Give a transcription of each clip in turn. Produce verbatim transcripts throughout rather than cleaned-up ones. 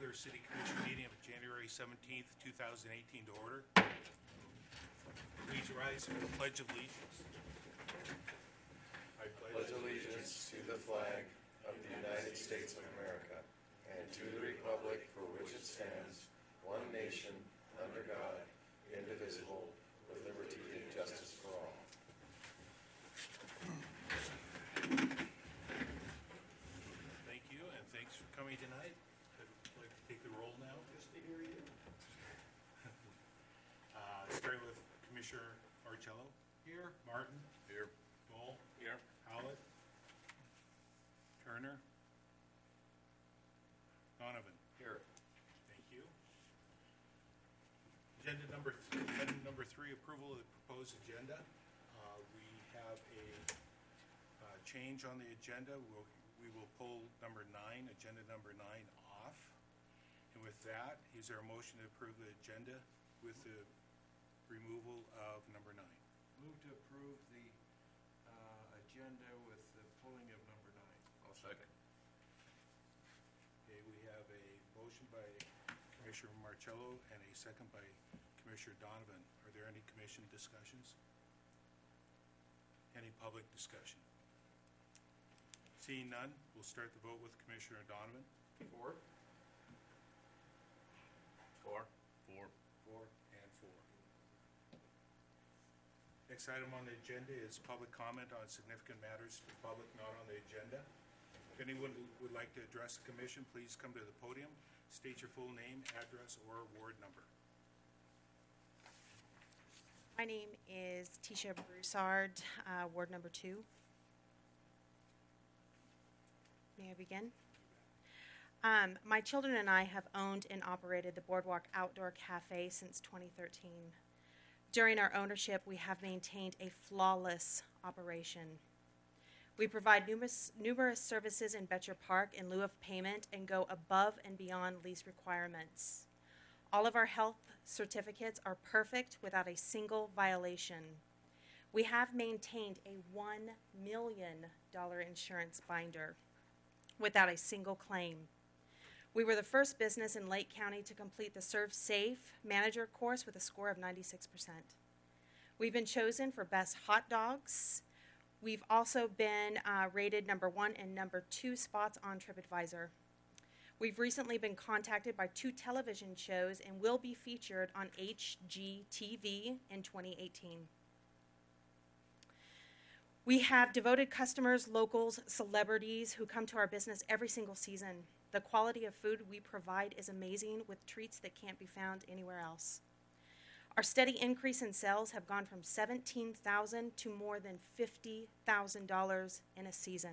regular City Commission meeting of January seventeenth, two thousand eighteen to order. Please rise for the Pledge of Allegiance. I pledge allegiance to the flag of the United States of America and to the republic for which it stands, one nation, under God, indivisible, with liberty and justice for all. Thank you, and thanks for coming tonight. I'd like to take the roll now. Just to hear you. uh, starting with Commissioner Marcello. Here. Martin. Here. Dole. Here. Howlett. Turner. Donovan. Here. Thank you. Agenda number th item number three, approval of the proposed agenda. Uh, we have a uh, change on the agenda. We'll, we will pull number nine, agenda number nine, off. And with that, is there a motion to approve the agenda with the removal of number nine? Move to approve the uh, agenda with the pulling of number nine. I'll second. Okay, we have a motion by Commissioner Marcello and a second by Commissioner Donovan. Are there any commission discussions? Any public discussion? Seeing none, we'll start the vote with Commissioner Donovan. Four. Four. Four. Four and four. Next item on the agenda is public comment on significant matters for public not on the agenda. If anyone would like to address the commission, please come to the podium, state your full name, address, or ward number. My name is Tisha Broussard, uh, Ward Number Two. May I begin? Um, my children and I have owned and operated the Boardwalk Outdoor Cafe since twenty thirteen. During our ownership, we have maintained a flawless operation. We provide numerous, numerous services in Betcher Park in lieu of payment and go above and beyond lease requirements. All of our health certificates are perfect without a single violation. We have maintained a one million dollar insurance binder without a single claim. We were the first business in Lake County to complete the Serve Safe Manager course with a score of ninety-six percent. We've been chosen for best hot dogs. We've also been uh, rated number one and number two spots on TripAdvisor. We've recently been contacted by two television shows and will be featured on H G T V in twenty eighteen. We have devoted customers, locals, celebrities who come to our business every single season. The quality of food we provide is amazing with treats that can't be found anywhere else. Our steady increase in sales have gone from seventeen thousand dollars to more than fifty thousand dollars in a season.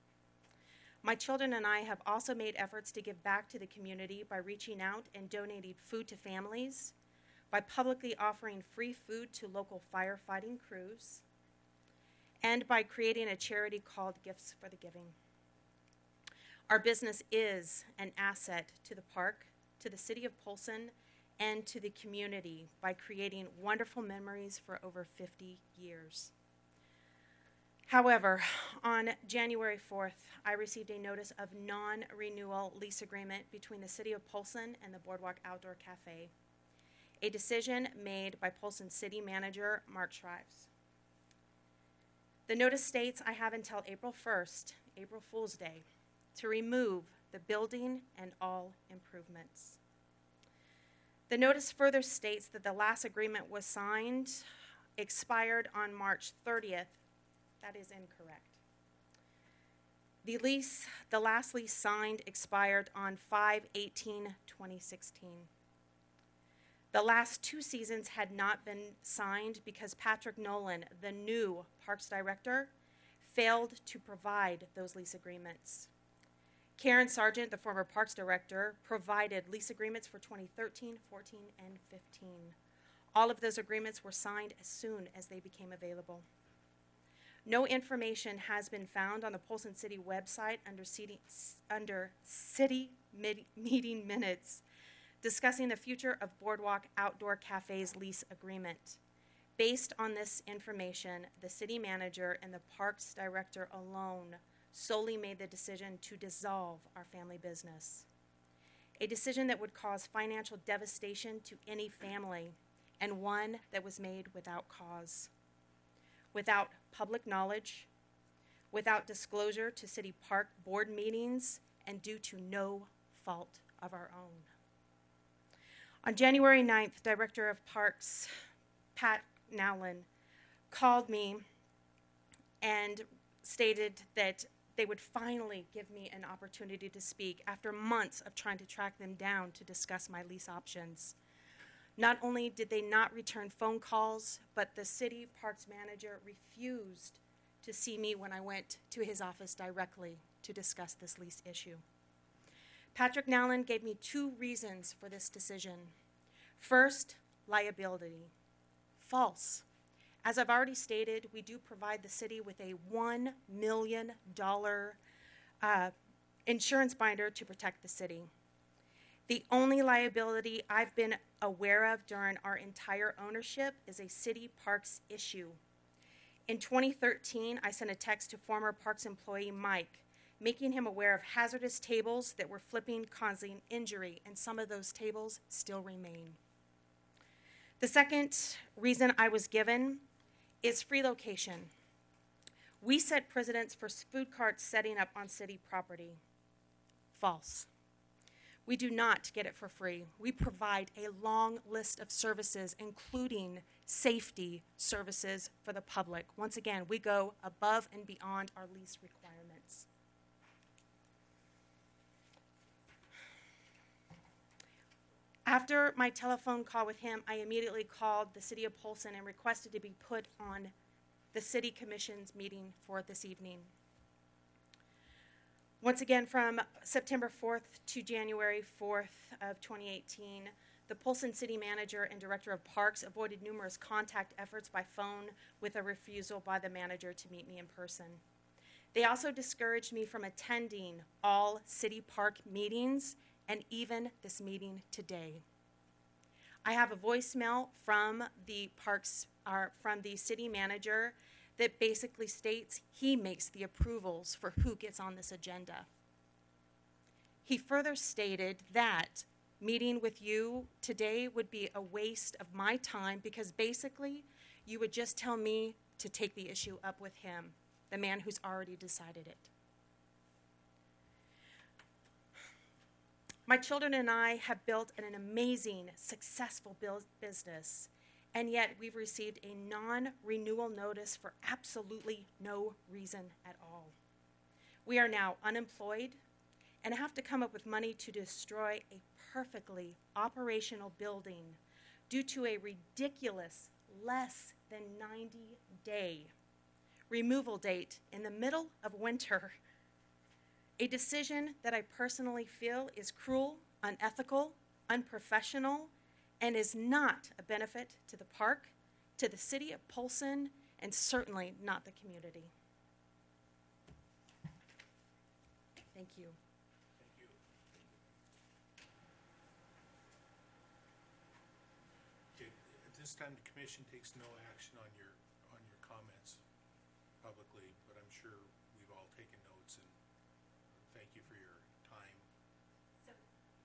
My children and I have also made efforts to give back to the community by reaching out and donating food to families, by publicly offering free food to local firefighting crews, and by creating a charity called Gifts for the Giving. Our business is an asset to the park, to the city of Polson, and to the community by creating wonderful memories for over fifty years. However, on January fourth, I received a notice of non-renewal lease agreement between the City of Polson and the Boardwalk Outdoor Cafe, a decision made by Polson City Manager Mark Shrives. The notice states I have until April first, April Fool's Day, to remove the building and all improvements. The notice further states that the last agreement was signed, expired on March thirtieth. That is incorrect. The lease, the last lease signed expired on five eighteen twenty sixteen. The last two seasons had not been signed because Patrick Nolan, the new Parks Director, failed to provide those lease agreements. Karen Sargent, the former Parks Director, provided lease agreements for twenty thirteen, fourteen, and fifteen. All of those agreements were signed as soon as they became available. No information has been found on the Polson City website under city, under city mid, meeting minutes discussing the future of Boardwalk Outdoor Cafe's lease agreement. Based on this information, the city manager and the Parks Director alone solely made the decision to dissolve our family business. a decision that would cause financial devastation to any family, and one that was made without cause, without public knowledge, without disclosure to city park board meetings, and due to no fault of our own. On January ninth, Director of Parks Pat Nowlin called me and stated that they would finally give me an opportunity to speak after months of trying to track them down to discuss my lease options. Not only did they not return phone calls, but the city parks manager refused to see me when I went to his office directly to discuss this lease issue. Patrick Nowlin gave me two reasons for this decision. First, liability. False. As I've already stated, we do provide the city with a one million dollars uh, insurance binder to protect the city. The only liability I've been aware of during our entire ownership is a city parks issue. In twenty thirteen, I sent a text to former parks employee Mike, making him aware of hazardous tables that were flipping, causing injury, and some of those tables still remain. The second reason I was given is free location. We set precedents for food carts setting up on city property. False. We do not get it for free. We provide a long list of services, including safety services for the public. Once again, we go above and beyond our lease requirements. After my telephone call with him, I immediately called the City of Polson and requested to be put on the City Commission's meeting for this evening. Once again, from September fourth to January fourth of twenty eighteen, the Polson City Manager and Director of Parks avoided numerous contact efforts by phone with a refusal by the manager to meet me in person. They also discouraged me from attending all city park meetings and even this meeting today. I have a voicemail from the parks, or from the city manager, that basically states he makes the approvals for who gets on this agenda. He further stated that meeting with you today would be a waste of my time because basically you would just tell me to take the issue up with him, the man who's already decided it. My children and I have built an amazing, successful business, and yet we've received a non-renewal notice for absolutely no reason at all. We are now unemployed and have to come up with money to destroy a perfectly operational building due to a ridiculous less than ninety day removal date in the middle of winter. A decision that I personally feel is cruel, unethical, unprofessional, and is not a benefit to the park, to the city of Polson, and certainly not the community. Thank you. Thank you. Okay, at this time, the commission takes no action on your, on your comments publicly, but I'm sure we've all taken notes, and thank you for your time. So,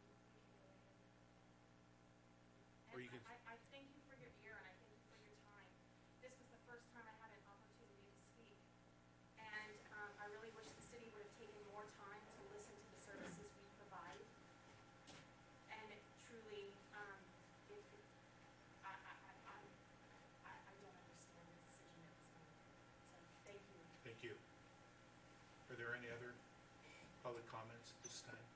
Or you can- I, I thank you for your ear and I thank you for your time. This was the first time I had an opportunity to speak. And um, I really wish the city would have taken more time to listen to the services we provide. And it truly, um, it, it, I, I, I, I'm- I, I don't understand the decision that was made. So, thank you. Thank you. Are there any other public comments at this time?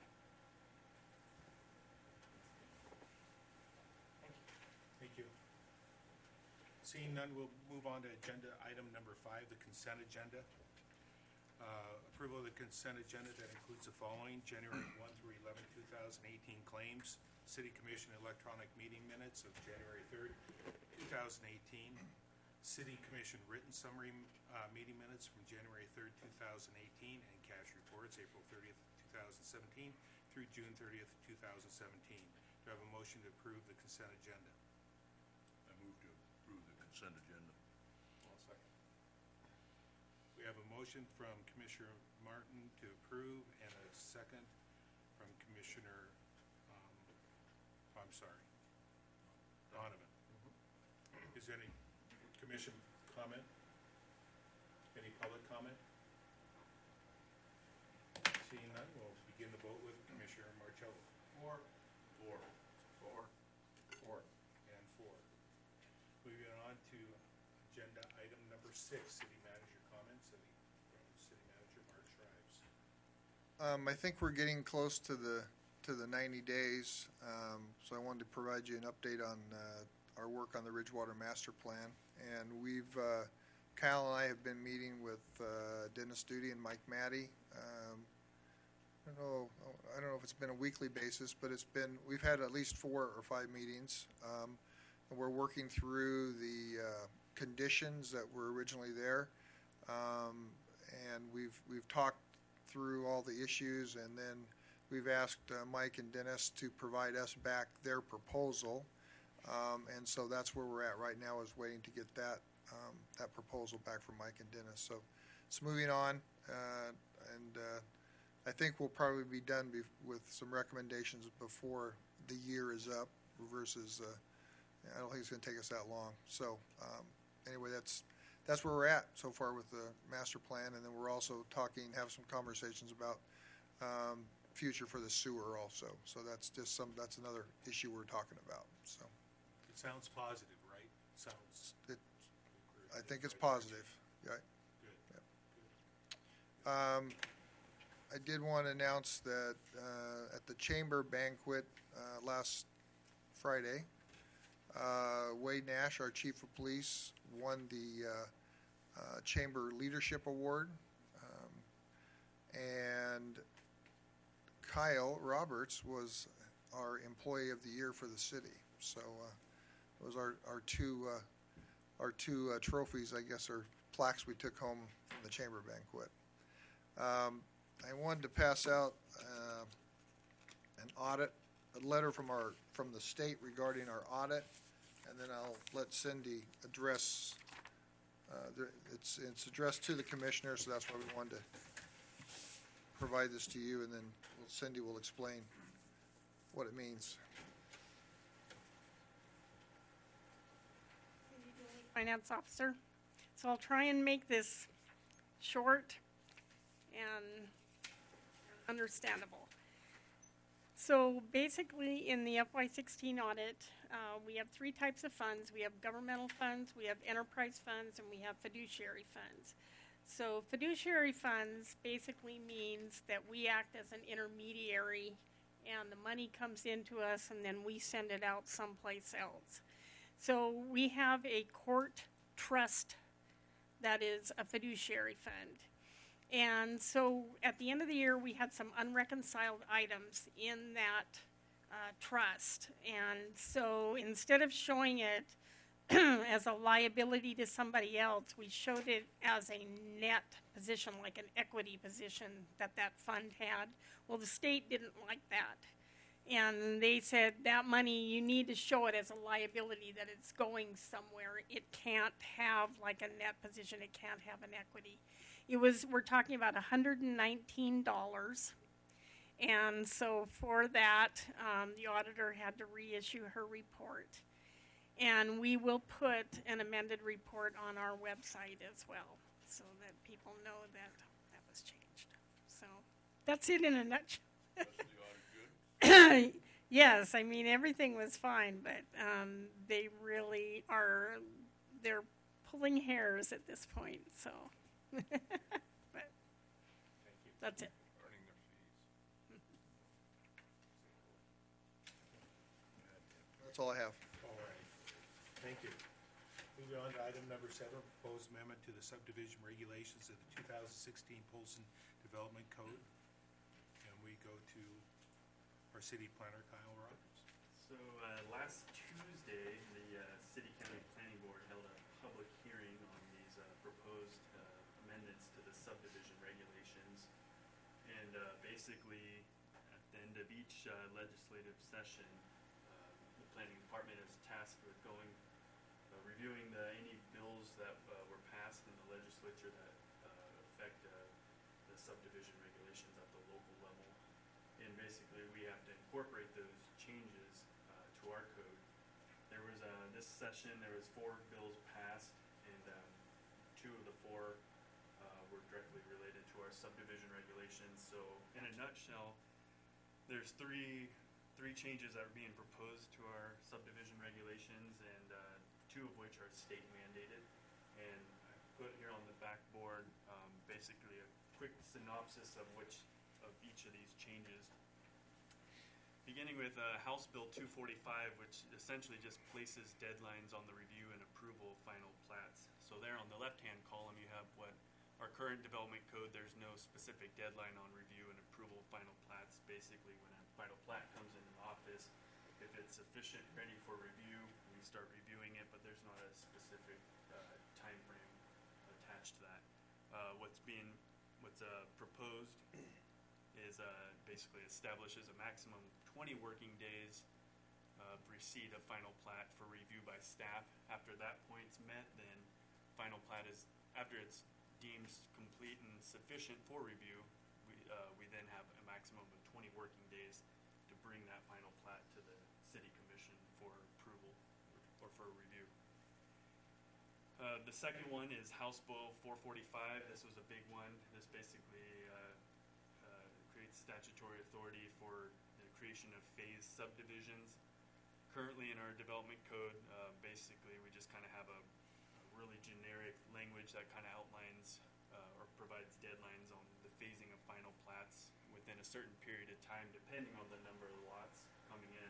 Thank you. Seeing none, we'll move on to agenda item number five, the consent agenda. Uh, Approval of the consent agenda that includes the following: January first through eleventh, two thousand eighteen claims, City Commission electronic meeting minutes of January third, two thousand eighteen, City Commission written summary uh, meeting minutes from January third, two thousand eighteen, and cash reports April thirtieth, two thousand seventeen through June thirtieth, two thousand seventeen. Do I have a motion to approve the consent agenda? I move to approve the consent agenda. One second. We have a motion from Commissioner Martin to approve and a second from Commissioner uh, I'm sorry. Donovan. Is there any commission comment? Any public comment? Seeing none, we'll begin the vote with Commissioner Marcello. Four. Four. Four. Four. And four. Moving on to agenda item number six, city manager comments, city, from city manager Mark Shrives. Um, I think we're getting close to the, to the ninety days, um, so I wanted to provide you an update on, uh, our work on the Ridgewater Master Plan. And we've, uh, Kyle and I have been meeting with, uh, Dennis Duty and Mike Matty. Um, I don't know, I don't know if it's been a weekly basis, but it's been, we've had at least four or five meetings. Um, and we're working through the, uh, conditions that were originally there. Um, and we've, we've talked through all the issues, and then we've asked uh, Mike and Dennis to provide us back their proposal. Um, and so that's where we're at right now, is waiting to get that, um, that proposal back from Mike and Dennis. So it's moving on, uh, and uh, I think we'll probably be done bef with some recommendations before the year is up versus, uh, I don't think it's going to take us that long. So um, anyway, that's that's where we're at so far with the master plan, and then we're also talking, have some conversations about um, future for the sewer also. So that's just some, that's another issue we're talking about. So It sounds positive, right? Sounds. it, I think it's positive. Yeah. Good. Good. Um, I did want to announce that uh, at the Chamber banquet uh, last Friday, uh, Wade Nash, our Chief of Police, won the uh, uh, Chamber Leadership Award, um, and Kyle Roberts was our Employee of the Year for the city. So uh, those are our two uh, our two uh, trophies, I guess, or plaques we took home from the Chamber banquet. Um, I wanted to pass out uh, an audit, a letter from our from the state regarding our audit, and then I'll let Cindy address. Uh, the, it's it's addressed to the commissioner, so that's why we wanted to provide this to you, and then Cindy will explain what it means. Finance officer. So I'll try and make this short and understandable. So basically, in the F Y sixteen audit, uh, we have three types of funds. We have governmental funds, we have enterprise funds, and we have fiduciary funds. So fiduciary funds basically means that we act as an intermediary, and the money comes into us, and then we send it out someplace else. So we have a court trust that is a fiduciary fund. And so at the end of the year, we had some unreconciled items in that uh, trust. And so instead of showing it as a liability to somebody else, we showed it as a net position, like an equity position that that fund had. Well, the state didn't like that. And they said that money, you need to show it as a liability, that it's going somewhere. It can't have like a net position. It can't have an equity. It was, we're talking about one hundred nineteen dollars. And so for that, um, the auditor had to reissue her report. And we will put an amended report on our website as well, so that people know that that was changed. So that's it in a nutshell. Rest of the audit good? Yes, I mean, everything was fine, but um, they really are, they're pulling hairs at this point, so. But Thank you. that's it. Earning their fees. That's all I have. All right. Thank you. Moving on to item number seven, proposed amendment to the subdivision regulations of the two thousand sixteen Polson Development Code. And we go to our city planner, Kyle Roberts. So uh, last Tuesday, the uh, City County Planning Board held a public hearing on these uh, proposed uh, amendments to the subdivision regulations. And uh, basically, at the end of each uh, legislative session, uh, the planning department is tasked with going, uh, reviewing the, any bills that uh, were passed in the legislature that uh, affect uh, the subdivision regulations at the local level. And basically, we have to incorporate those changes uh, to this session, there was four bills passed, and um, two of the four uh, were directly related to our subdivision regulations. So in a nutshell, there's three three changes that are being proposed to our subdivision regulations, and uh, two of which are state mandated. And I put here on the backboard um, basically a quick synopsis of which of each of these changes. Beginning with uh, House Bill two forty-five, which essentially just places deadlines on the review and approval of final plats. So there on the left-hand column, you have what our current development code, there's no specific deadline on review and approval of final plats. Basically, when a final plat comes into the office, if it's sufficient, ready for review, we start reviewing it, but there's not a specific uh, time frame attached to that. Uh, what's being, what's uh, proposed is uh, basically establishes a maximum twenty working days of receipt of final plat for review by staff. After that point's met, then final plat is, after it's deemed complete and sufficient for review, we, uh, we then have a maximum of twenty working days to bring that final plat to the city commission for approval or for review. Uh, the second one is House Bill four forty-five. This was a big one. This basically uh, uh, creates statutory authority for the creation of phased subdivisions. Currently in our development code, uh, basically we just kind of have a, a really generic language that kind of outlines uh, or provides deadlines on the phasing of final plats within a certain period of time, depending on the number of lots coming in.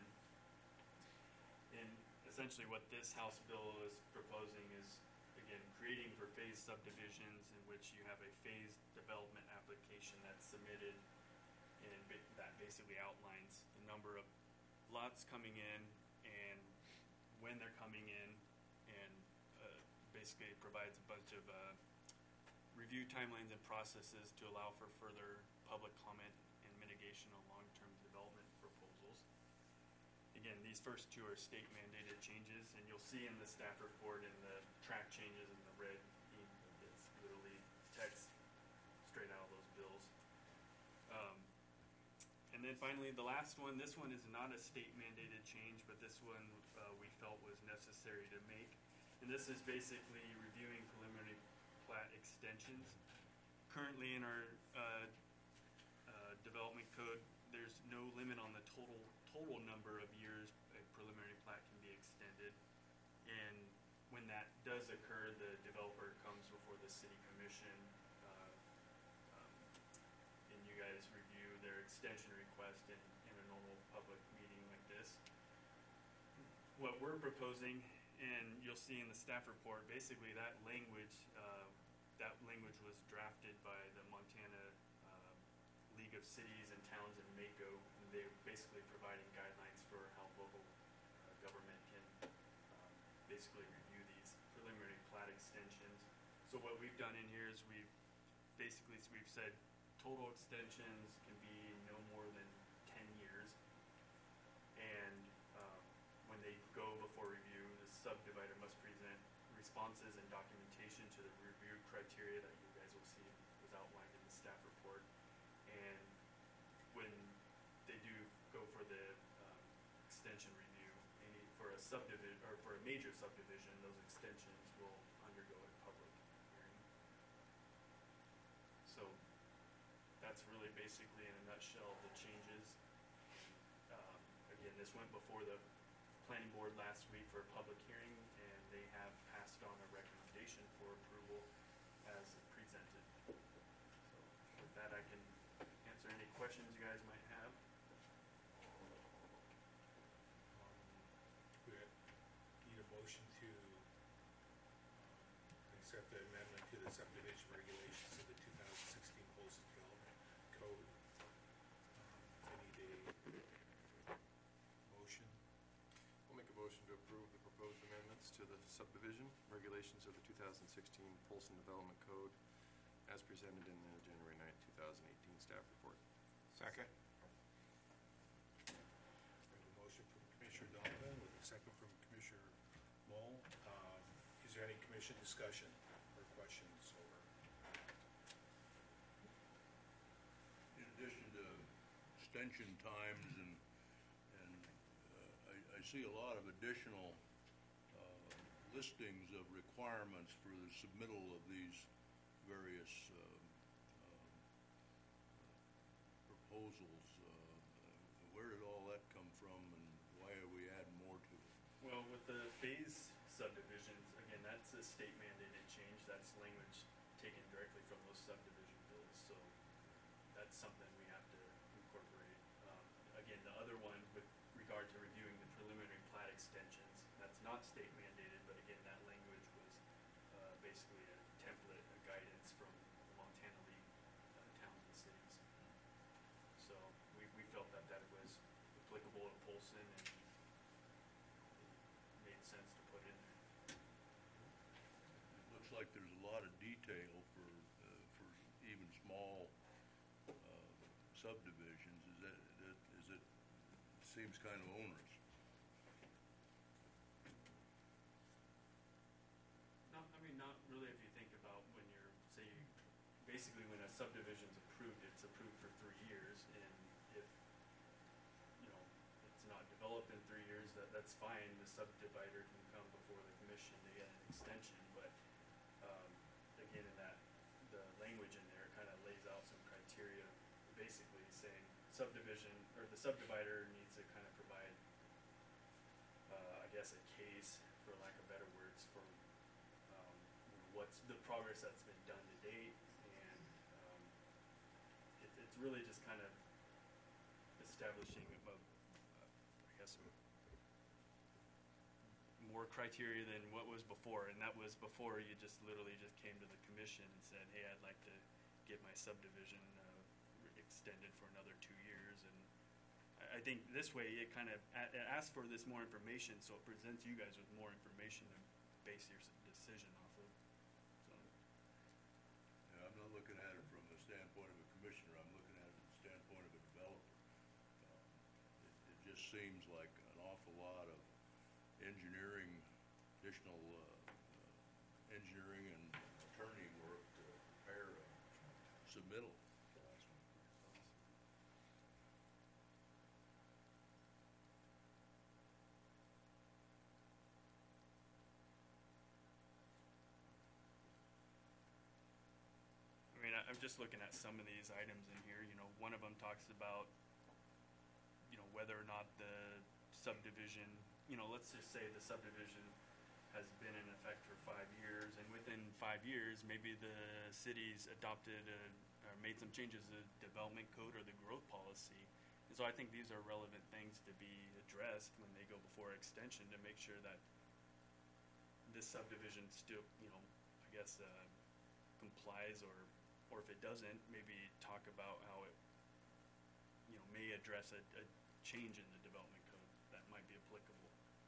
And essentially what this House bill is proposing is, again, creating for phased subdivisions in which you have a phased development application that's submitted, and ba- that basically outlines the number of lots coming in and when they're coming in, and uh, basically it provides a bunch of uh, review timelines and processes to allow for further public comment and mitigation on long-term development proposals. Again, these first two are state mandated changes, and you'll see in the staff report in the track changes in the red ink, it's literally text straight out of those bills. Um, and then finally, the last one, this one is not a state mandated change, but this one uh, we felt was necessary to make. And this is basically reviewing preliminary plat extensions. Currently in our uh, uh, development code, there's no limit on the total total number of years a preliminary plat can be extended. And when that does occur, the developer comes before the city commission, uh, um, and you guys review their extension request in, in a normal public meeting like this. What we're proposing, and you'll see in the staff report, basically that language, uh, that language was drafted by the Montana uh, League of Cities and Towns in Mako. And they're basically providing guidelines for how local uh, government can um, basically review these preliminary plat extensions. So what we've done in here is we've basically we've said total extensions can be no more than ten years, and um, when they go before review, the subdivider must present responses and documentation to the review criteria that you guys will see was outlined in the staff report. And when they do go for the um, extension review, any for a subdivision or for a major subdivision, those extensions will undergo a public hearing. So that's really basically in a nutshell the changes. Um, again, this went before the planning board last week for a public hearing, and they have passed on a recommendation for approval as presented. So with that, I can answer any questions you guys might have. Um, We need a motion to um, accept the amendment to the subdivision regulations of the two thousand sixteen Polson Development Code. Um, I need a motion. I'll make a motion to approve the proposed amendments to the subdivision regulations of the two thousand sixteen Polson Development Code as presented in the January ninth, two thousand eighteen staff report. Second. We have a motion from Commissioner Donovan with a second from Commissioner Moll. Um, Is there any commission discussion or questions or? In addition to extension times and, and uh, I, I see a lot of additional uh, listings of requirements for the submittal of these various um, um, proposals. Uh, where did all that come from, and why are we adding more to it? Well, with the phase subdivisions, again, that's a state mandated change. That's language taken directly from those subdivision bills, so that's something we have to incorporate. Um, again, the other one with regard to reviewing the preliminary plat extensions, that's not state mandated, but again, that language was uh, basically a template, a guidance from the Montana League uh, towns and cities. So we, we felt that that was applicable to Polson and it made sense to put in there. It looks like there's a lot of detail for, uh, for even small uh, subdivisions. Is that, that, is it, seems kind of onerous. Not, I mean, not really if you think about when you're, say, you, basically when a subdivision's approved, it's approved for three years, and if, you know, it's not developed in three years, that, that's fine, the subdivider can come before the commission to get an extension, but, um, again, in that, the language in there kind of lays out some criteria, basically saying subdivision, or the subdivider needs to kind of provide, uh, I guess, a case, for lack of better words, for um, you know, what's the progress that's been done to date, and um, it, it's really just kind of establishing a, a, I guess, more criteria than what was before, and that was before you just literally just came to the commission and said, hey, I'd like to get my subdivision uh, extended for another two years, and I, I think this way it kind of a- it asks for this more information, so it presents you guys with more information to base your s- decision off of. So. Yeah, I'm not looking at it from the standpoint of a commissioner, I'm looking at it from the standpoint of a developer. Um, It, it just seems like an awful lot of engineering, additional uh, uh, engineering and attorney work to prepare a submittal. I mean, I- I'm just looking at some of these items in here, you know, one of them talks about, you know, whether or not the subdivision, you know, let's just say the subdivision has been in effect for five years, and within five years, maybe the city's adopted a, or made some changes to the development code or the growth policy. And so I think these are relevant things to be addressed when they go before extension to make sure that this subdivision still, you know, I guess, uh, complies, or, or if it doesn't, maybe talk about how it, you know, may address a, a change in the development code that might be applicable.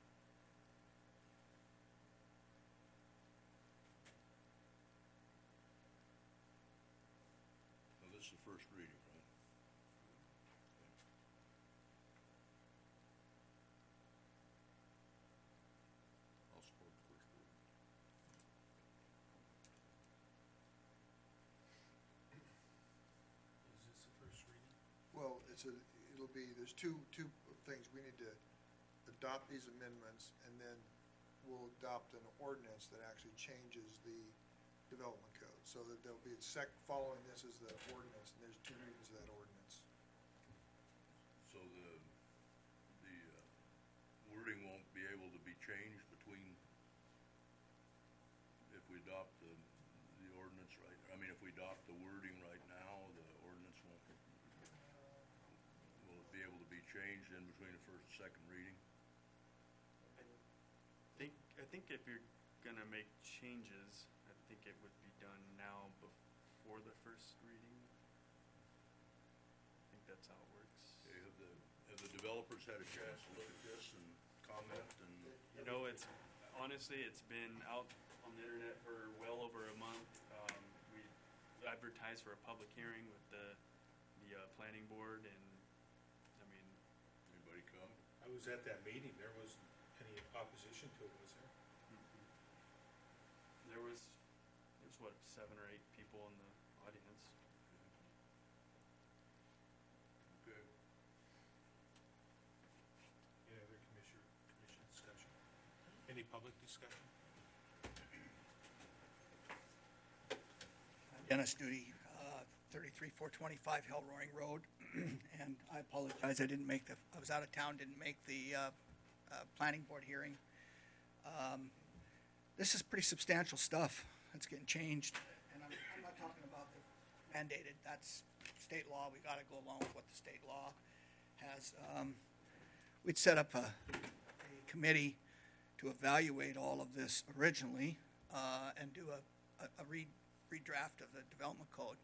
Now, this is the first reading, right? I'll support the first reading. Is this the first reading? Well, it's a, it'll be, there's two, two things. We need to adopt these amendments, and then we'll adopt an ordinance that actually changes the development code. So that there'll be a sec, following this is the ordinance, and there's two readings of that ordinance. So the, the uh, wording won't be able to be changed between, if we adopt the, the ordinance right, I mean, if we adopt the wording right now, the ordinance won't, will it be able to be changed in between the first and second reading? I think, I think if you're gonna make changes, I think it would be done now before the first reading. I think that's how it works. Okay, have the, have the developers had a chance to look at this and comment and? You know, it's, honestly, it's been out on the internet for well over a month. Um, we advertised for a public hearing with the, the, uh, planning board, and, I mean, Anybody come? I was at that meeting, there wasn't any opposition to it, was there? there was, there was what, seven or eight people in the audience. Okay. Any other commissioner, commission discussion? Any public discussion? Dennis Duty, uh, thirty-three four twenty-five Hell Roaring Road. And I apologize, I didn't make the, I was out of town, didn't make the uh, uh, planning board hearing. Um, This is pretty substantial stuff that's getting changed. And I'm, I'm not talking about the mandated, that's state law, we gotta go along with what the state law has. Um, We'd set up a, a committee to evaluate all of this originally uh, and do a, a, a re, redraft of the development code.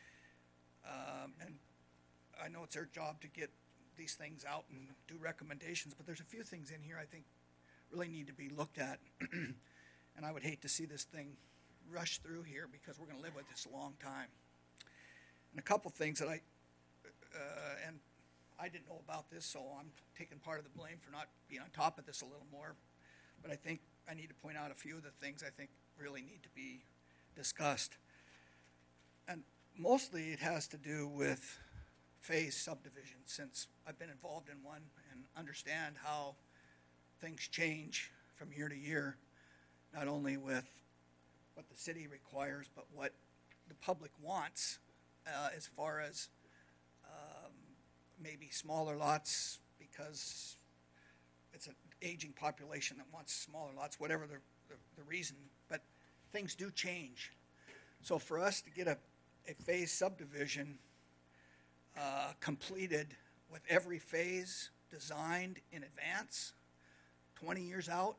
Um, and I know it's their job to get these things out and do recommendations, but there's a few things in here I think really need to be looked at. And I would hate to see this thing rush through here because we're going to live with this a long time. And a couple things that I, uh, and I didn't know about this, so I'm taking part of the blame for not being on top of this a little more. But I think I need to point out a few of the things I think really need to be discussed. And mostly it has to do with phase subdivision, since I've been involved in one and understand how things change from year to year, not only with what the city requires, but what the public wants uh, as far as um, maybe smaller lots because it's an aging population that wants smaller lots, whatever the, the, the reason, but things do change. So for us to get a, a phase subdivision uh, completed with every phase designed in advance, twenty years out,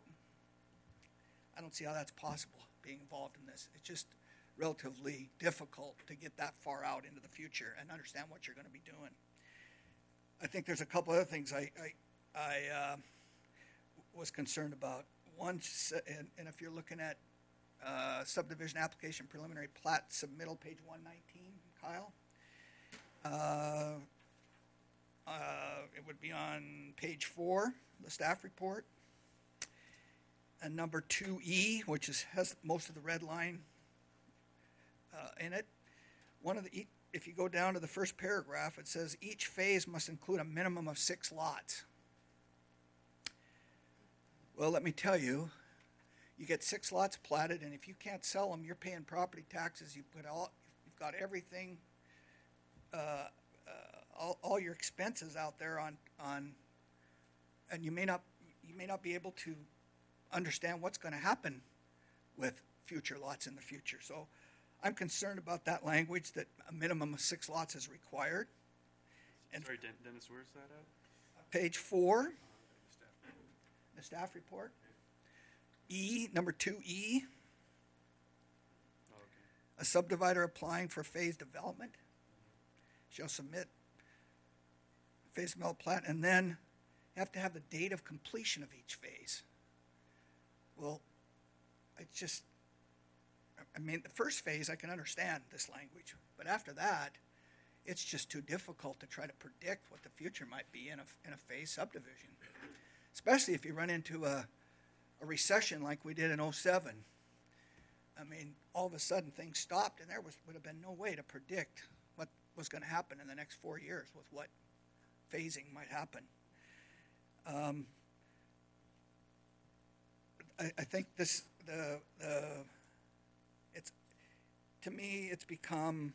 I don't see how that's possible, being involved in this. It's just relatively difficult to get that far out into the future and understand what you're going to be doing. I think there's a couple other things I, I, I uh, was concerned about. One, and, and if you're looking at uh, subdivision application preliminary plat submittal, page one nineteen, Kyle, uh, uh, it would be on page four, the staff report. And number two E, which is, has most of the red line uh, in it. One of the, if you go down to the first paragraph, it says each phase must include a minimum of six lots. Well, let me tell you, you get six lots platted, and if you can't sell them, you're paying property taxes. You put all, you've got everything, uh, uh, all, all your expenses out there on on, and you may not you may not be able to understand what's going to happen with future lots in the future. So I'm concerned about that language, that a minimum of six lots is required. And Sorry, Den- Dennis, where's that at? page four, the staff report, E, number two E, Oh, okay. a subdivider applying for phase development shall submit phase development plat, and then you have to have the date of completion of each phase. Well, it's just, I mean, the first phase, I can understand this language. But after that, it's just too difficult to try to predict what the future might be in a, in a phase subdivision. Especially if you run into a, a recession like we did in oh seven. I mean, all of a sudden things stopped, and there was, would have been no way to predict what was going to happen in the next four years with what phasing might happen. Um, I, I think this, the, the, it's, to me, it's become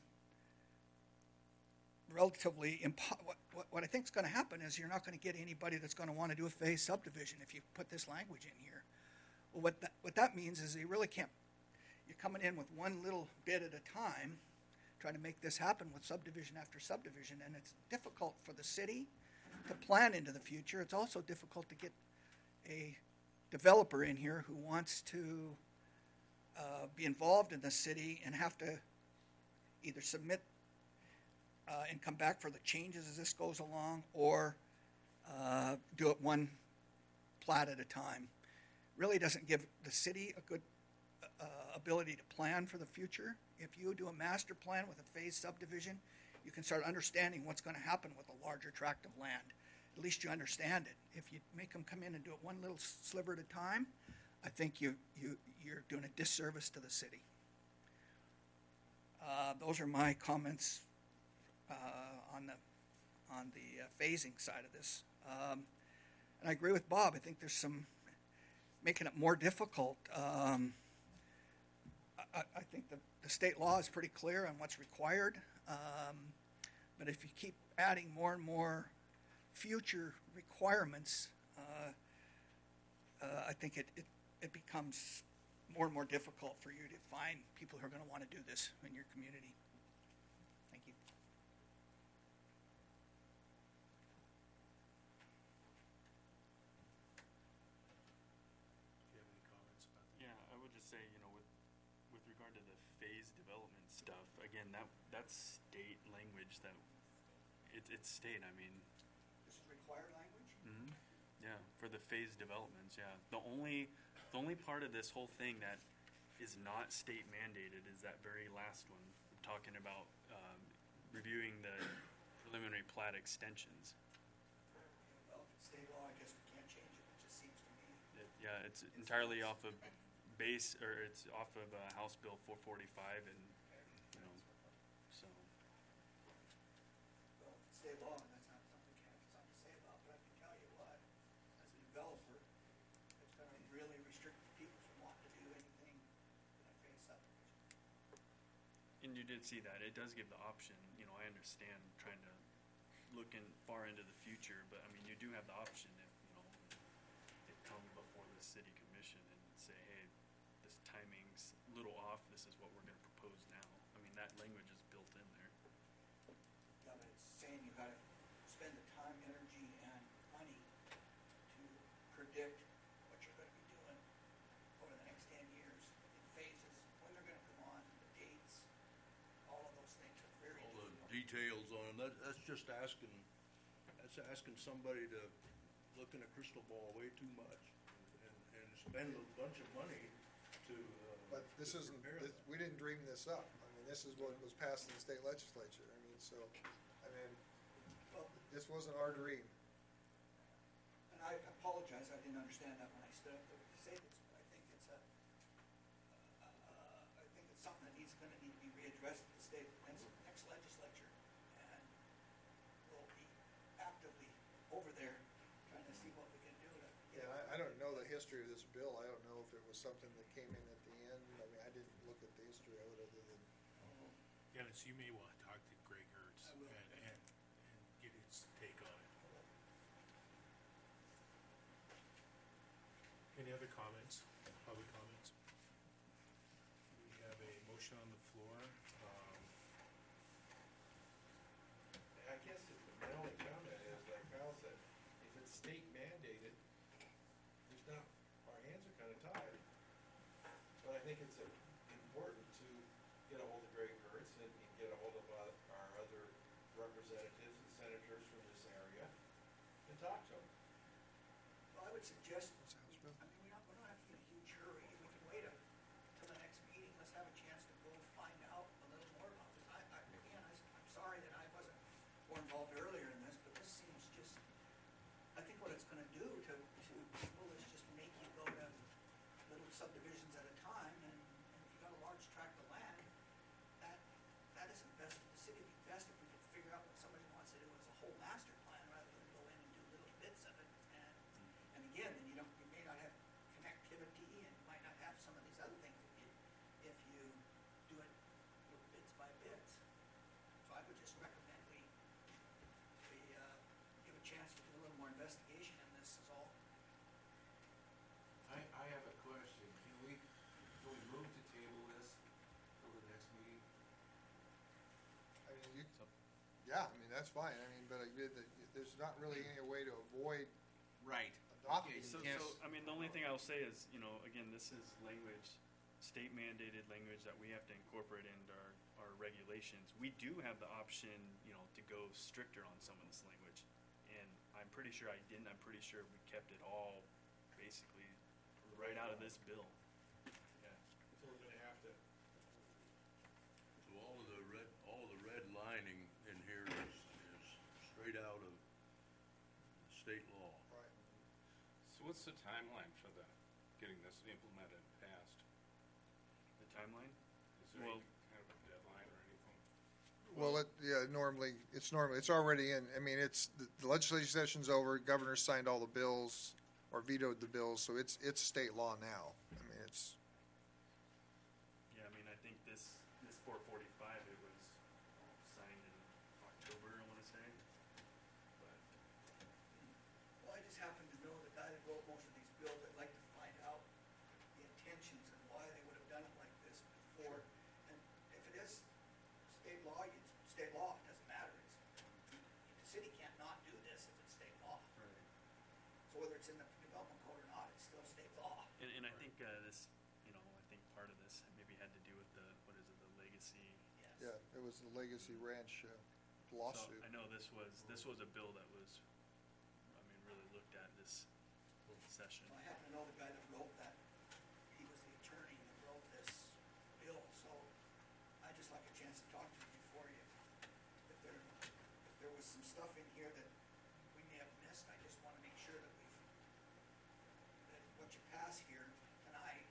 relatively, impo- what, what, what I think is going to happen is you're not going to get anybody that's going to want to do a phase subdivision if you put this language in here. Well, what that, what that means is you really can't, you're coming in with one little bit at a time, trying to make this happen with subdivision after subdivision, and it's difficult for the city to plan into the future. It's also difficult to get a developer in here who wants to uh, be involved in the city and have to either submit uh, and come back for the changes as this goes along, or uh, do it one plat at a time. Really doesn't give the city a good uh, ability to plan for the future. If you do a master plan with a phase subdivision, you can start understanding what's going to happen with a larger tract of land. At least you understand it. If you make them come in and do it one little sliver at a time, I think you, you, you're doing a disservice to the city. Uh, those are my comments uh, on the, on the uh, phasing side of this. Um, and I agree with Bob. I think there's some, making it more difficult. Um, I, I think the, the state law is pretty clear on what's required. Um, but if you keep adding more and more future requirements, uh, uh, I think it, it, it becomes more and more difficult for you to find people who are going to want to do this in your community. Thank you. Do you have any comments about that? Yeah, I would just say, you know, with, with regard to the phase development stuff, again, that, that's state language that, it, it's state, I mean, This is required language? hmm yeah, for the phase developments, yeah. The only, the only part of this whole thing that is not state mandated is that very last one, talking about, um, reviewing the preliminary plat extensions. Well, if it's state law, I guess we can't change it. It just seems to me. It, yeah, it's entirely off of base, or it's off of, uh, House Bill four forty-five and, you know, so. Well, if it's state law, and that's not something we can have something to say about, but I can tell you what, as a developer, it's gonna really restrict people from wanting to do anything in a phase subdivision. And you did see that. It does give the option, you know, I understand trying to look in far into the future, but I mean, you do have the option if, you know, they come before the city commission and say, hey, this timing's a little off, this is what we're gonna propose now. I mean, that language is built in there. Yeah, but it's saying you gotta spend the time, energy, and money to predict what you're gonna be doing over the next ten years in phases, when they're gonna come on, the dates, all of those things are very All the difficult. details on it, that, that's just asking, that's asking somebody to look in a crystal ball way too much and, and spend a bunch of money to, uh. But this to isn't, prepare this- that. we didn't dream this up. I mean, this is what was passed in the state legislature. I mean, so, I mean, Well, this wasn't our dream. and I apologize, I didn't understand that when I stood up there to say this, but I think it's a, uh, I think it's something that needs, gonna need to be readdressed at the state, next, next legislature. And we'll be actively over there trying to see what we can do to get. Yeah, I, I don't know the history of this bill. I don't know if it was something that came in at the end. I mean, I didn't look at the history of it other than, Dennis, you may want to talk to Greg Hertz I will. and, and, and get his take on it. Any other comments, public comments? We have a motion on the floor. Um, I guess it- my only comment is, like Val said, if it's state mandated, there's not, our hands are kinda tied. But I think it's uh, important to get a hold of Greg Hertz and and get a hold of uh, our other representatives and senators from this area and talk to them. Well, I would suggest, what's the House bill? I mean, we don't, we don't have to be in a huge hurry, we can wait a- until the next meeting, let's have a chance to go find out a little more about this. I, I, again, I, am sorry that I wasn't more involved earlier in this, but this seems just, I think what it's gonna do to, to people is just make you go to little subdivisions at a time, and, and if you got a large tract of land, that, that isn't best for the city, it'd be best if we could figure out what somebody wants to do as a whole master plan, rather than go in and do little bits of it, and, and again, then you don't, you may not have connectivity, and you might not have some of these other things if you, if you do it little bits by bits. So I would just recommend we, we, uh, give a chance to do a little more investigation in this is all. I, I have a question. Can we, can we move to table this till the next meeting? I mean, you, yeah, I mean, that's fine. I mean, but I, there's not really any way to avoid Right. adopting. Okay, So, Yes. so, I mean, the only thing I'll say is, you know, again, this is language, state mandated language that we have to incorporate into our, our regulations. We do have the option, you know, to go stricter on some of this language. And I'm pretty sure I didn't, I'm pretty sure we kept it all basically right out of this bill. Yeah. So we're gonna have to, So all of the red, all of the red lining in here is, is straight out of state law. Right. So what's the timeline for the, getting this implemented and passed? The timeline? Is there Well- any kind of a deadline or anything? Well, it, yeah, normally, it's normally, it's already in, I mean, it's, the the legislative session's over, governor signed all the bills, or vetoed the bills, so it's, it's state law now. I mean, it's, Yeah, I mean, I four forty-five, it was signed in October, I wanna say. But, Well, I just happen to know the guy that wrote most of these bills. I'd like to find out the intentions and why they would have done it like this before. And if it is state law, it's state law, it doesn't matter. It's, the city can't not do this if it's state law. right. So whether it's in the development code or not, it's still state law. And, and I think, uh, this, you know, I think part of this maybe had to do with the, what is it, the legacy. Yes. Yeah, it was the Legacy Ranch uh, So lawsuit. I know this was, this was a bill that was, I mean, really looked at this session. Well, I happen to know the guy that wrote that. He was the attorney that wrote this bill, so I'd just like a chance to talk to him before you. If there, if there was some stuff in here that we may have missed, I just wanna make sure that we've, that what you pass here tonight,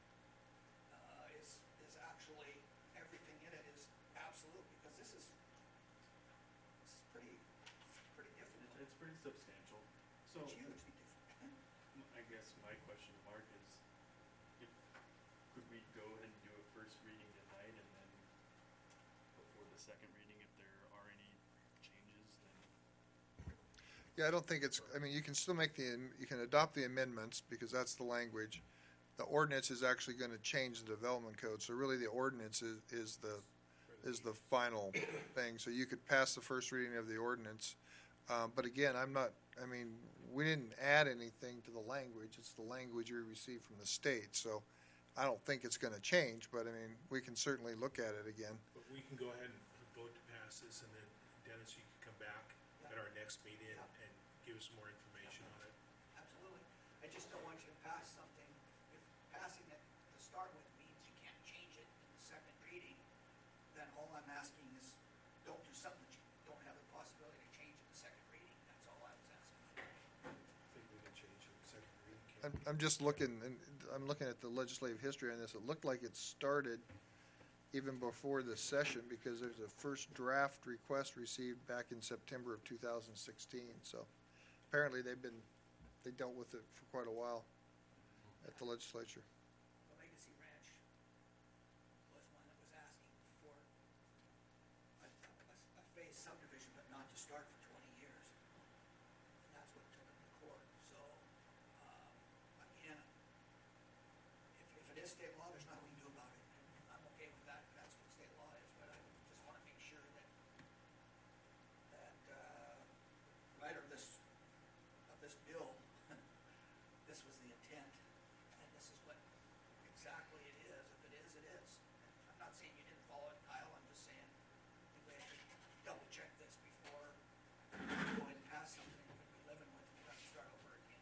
uh, is, is actually, everything in it is absolute, because this is, this is pretty, pretty It's, difficult. it's pretty substantial. So, It's hugely different. I guess my question to Mark is, if, could we go ahead and do a first reading tonight and then before the second reading, if there are any changes, then, Yeah, I don't think it's, I mean, you can still make the, you can adopt the amendments because that's the language. The ordinance is actually gonna change the development code, so really the ordinance is, is the, is the final thing. So you could pass the first reading of the ordinance. Um, but again, I'm not, I mean, we didn't add anything to the language. It's the language we received from the state, so I don't think it's gonna change, but I mean, we can certainly look at it again. But we can go ahead and vote to pass this, and then Dennis, you can come back at our next meeting and, and give us more information on it. Absolutely. I just don't want you to pass something, if passing it to start with means you can't change it in the second reading, then all I'm asking is, don't do something that you don't have the possibility to change in the second reading. That's all I was asking. I think we can change it in the second reading. can't I'm, we? I'm just looking, and I'm looking at the legislative history on this. It looked like it started even before the session because there's a first draft request received back in September of two thousand sixteen. So apparently they've been, they dealt with it for quite a while at the legislature. The Legacy Ranch was one that was asking for a, a, a phase subdivision, but not to start for twenty years. And that's what took them to court. So, um, again, if, if it is state law, there's nothing we can do about it. I'm okay with that, if that's what state law is, but I just wanna make sure that, that, uh, writer of this, of this bill, this was the intent, and this is what exactly it is. If it is, it is. I'm not saying you didn't follow it, Kyle, I'm just saying you guys should double check this before you go ahead and pass something you're gonna be living with, and you have to start over again.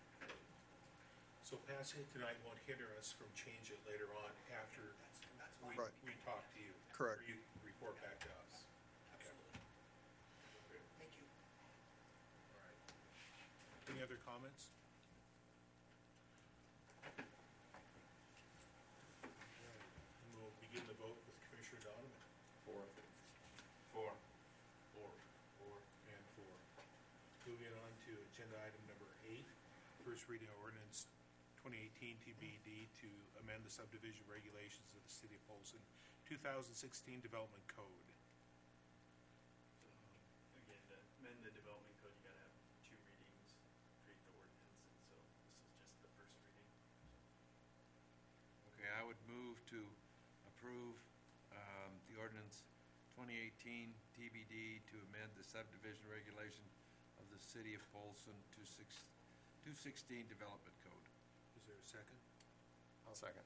So passing it tonight won't hinder us from changing it later on after That's, that's we, fine. Right. we talk to you. Correct. Or you report back to us. Absolutely. Thank you. All right. Any other comments? All right. And we'll begin the vote with Commissioner Donovan. Four. Four. Four. Four and four. Moving on to agenda item number eight, first reading of ordinance twenty eighteen T B D to amend the subdivision regulations of the City of Polson, two thousand sixteen Development Code. um, again, to amend the development code, you gotta have two readings, create the ordinance, and so this is just the first reading. Okay, I would move to approve um, the ordinance twenty eighteen T B D to amend the subdivision regulation of the City of Polson to six, two sixteen Development Code. Is there a second? I'll second.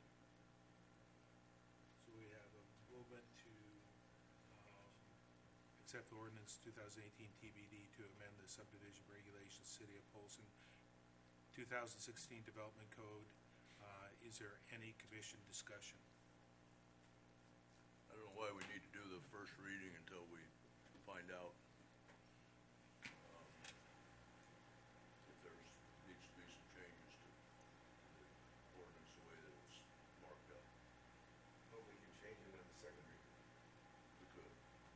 So we have a movement to um, accept the ordinance two thousand eighteen T B D to amend the subdivision regulations, City of Polson, two thousand sixteen Development Code. Uh, Is there any commission discussion? I don't know why we need to do the first reading until we find out um, if there's, needs to be some changes to the ordinance the way that it's marked up. But we can change it in the second reading. We could.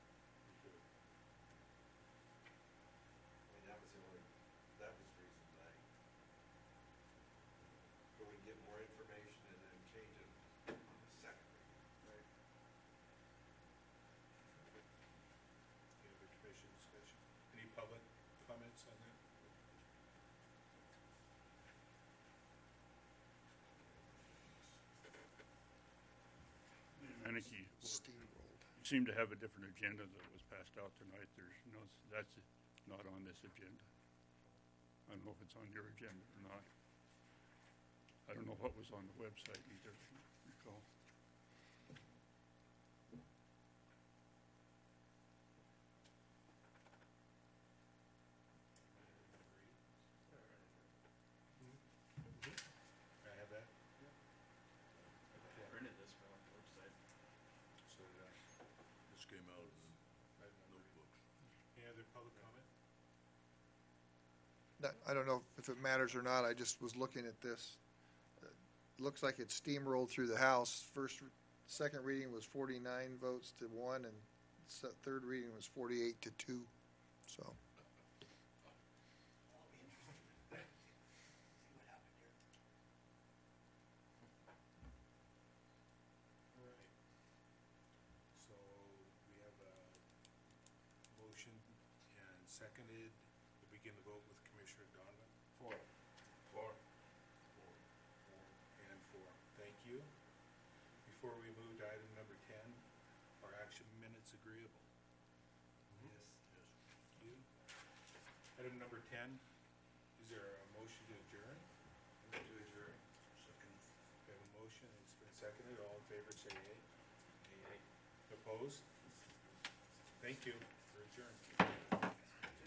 I mean, that was the only, that was the reason I, but we can get more information and then change it on the second reading, right? think you Steamrolled. seem to have a different agenda that was passed out tonight. There's no, that's not on this agenda. I don't know if it's on your agenda or not. I don't know what was on the website either, I don't recall. May I have that? I printed this for off the website. So did I. This came out in Item number eight. notebooks. Any other public comment? Not- I don't know if it matters or not, I just was looking at this. Uh, Looks like it steamrolled through the House. First, second reading was forty-nine votes to one, and se- third reading was forty-eight to two, so. I'll be interested to see what happened here. All right. So we have a motion and seconded to begin the vote with Commissioner Donovan. Four. Four. Four and four. Thank you. Before we move to item number ten, are action minutes agreeable? Yes. Yes. Thank you. Item number ten, is there a motion to adjourn? Move to adjourn. Second. We have a motion, it's been seconded, all in favor say yea. Yea. Opposed? Thank you.